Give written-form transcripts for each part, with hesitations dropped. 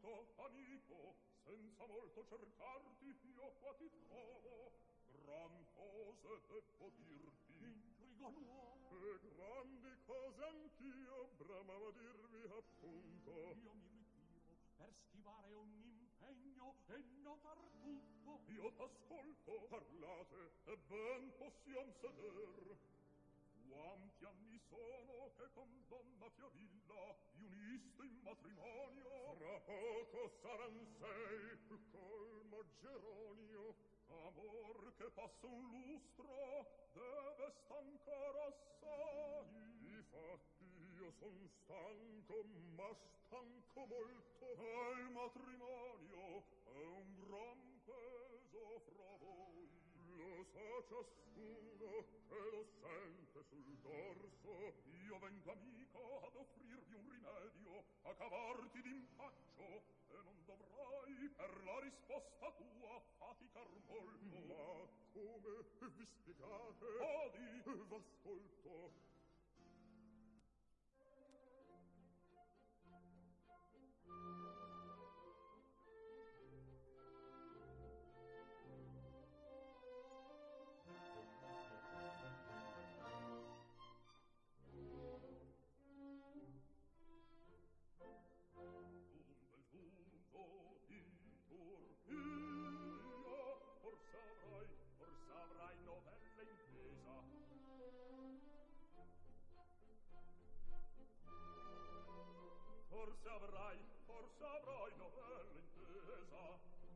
marito, amico, senza molto cercarti io qua ti trovo. Gran cose debbo dirti, intrigo nuovo, e grandi cose anch'io bramavo dirvi appunto. Io mi ritiro per schivare ogni impegno e notar tutto. Io t'ascolto, parlate, e ben possiam seder. Quanti anni sono che con donna Fiorilla vi uniste in matrimonio? Fra poco saran 6 col Maggeronio. Amor che passa un lustro deve stancar assai. Difatti io son stanco, ma stanco molto. E il matrimonio è un gran peso fra voi. Lo sa ciascuno che lo sente sul dorso. Io vengo amico ad offrirvi un rimedio, a cavarti d'impaccio, e non dovrai per la risposta tua faticar molto. Ma come vi spiegate? Odi, v'ascolto. Forse avrai novella intesa. Forse avrai novella intesa.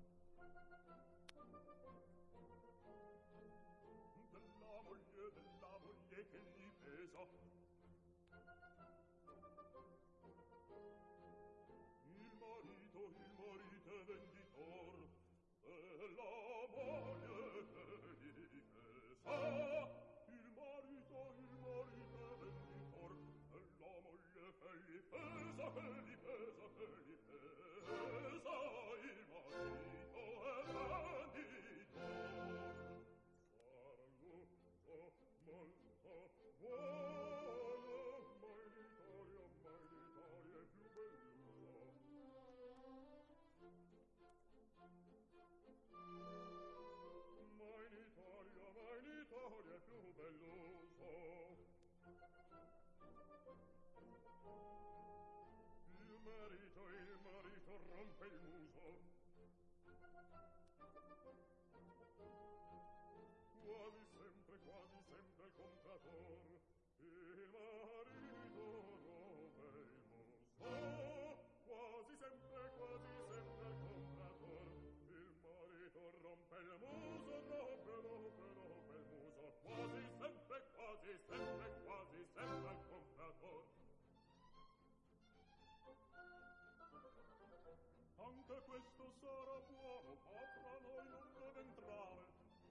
Della moglie che gli pesa. Il marito è venditor della moglie che gli pesa. Il marito è venditor della moglie che gli pesa, che gli pesa, che gli pesa. Il marito è venditor. Farlo molto buono, mai l'Italia è più bellosa. Mai l'Italia è più bellosa. Il marito rompe il muso. Quasi sempre il comprador. Il marito rompe il muso. Quasi sempre il comprador. Il marito rompe il muso, rompe il muso. Quasi sempre il comprador. Anche questo sarà buono, ma fra noi non deve entrare.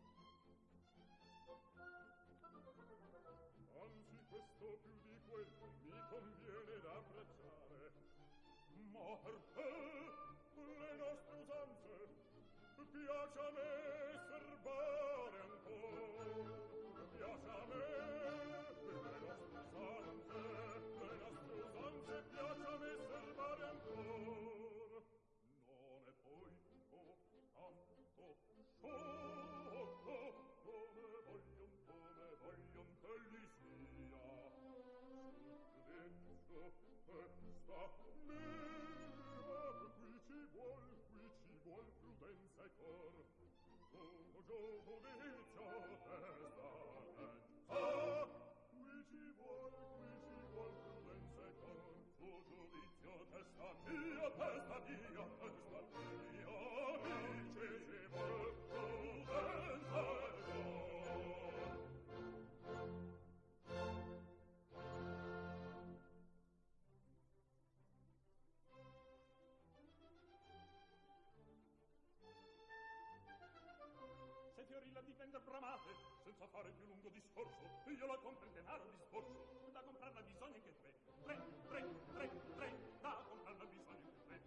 Anzi, questo più di quello mi conviene da abbracciare. Ma perché le nostre usanze piace a me serbare ancora? Piace a me le nostre usanze piace a me serbare ancora. Non è poi tanto sciocco come voglion che gli sia sul giudizio questa mia. Qui ci vuol prudenza e cor, giudizio testa qui ci vuol prudenza e cor, giudizio testa mia, ci vuol prudenza e cor. Se Fiorilla difende bramate, senza fare più lungo discorso, io la compro il denaro discorso, da comprarla bisogna che tre, da comprarla bisogna che tre,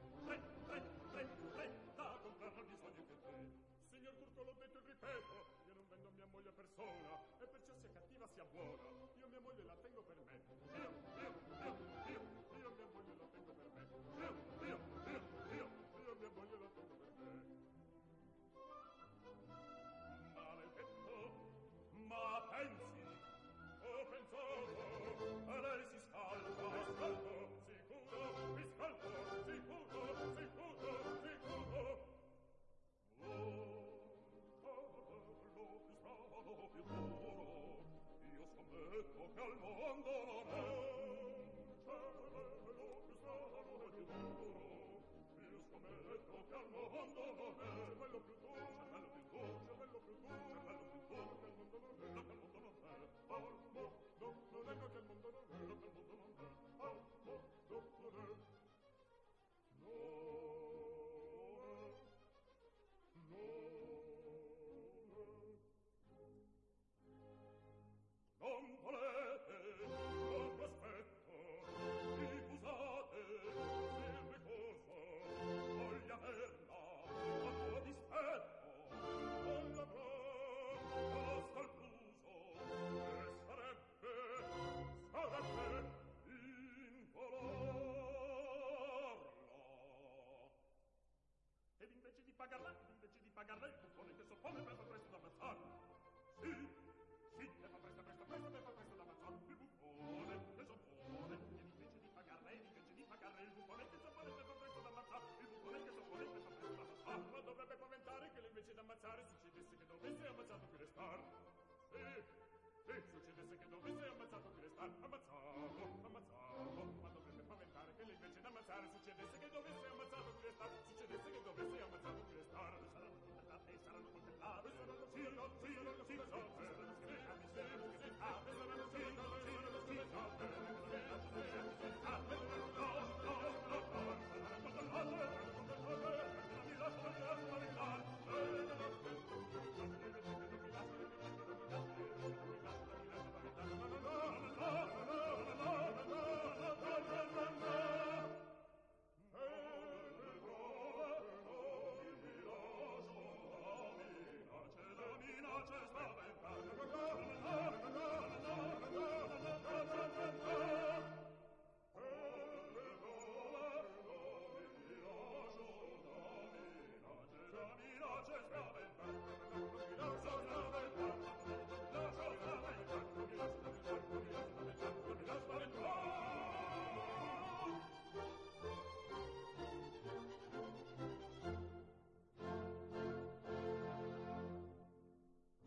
da comprarla bisogna che tre. Signor Turco, l'ho detto e ripeto, io non vendo mia moglie per sola,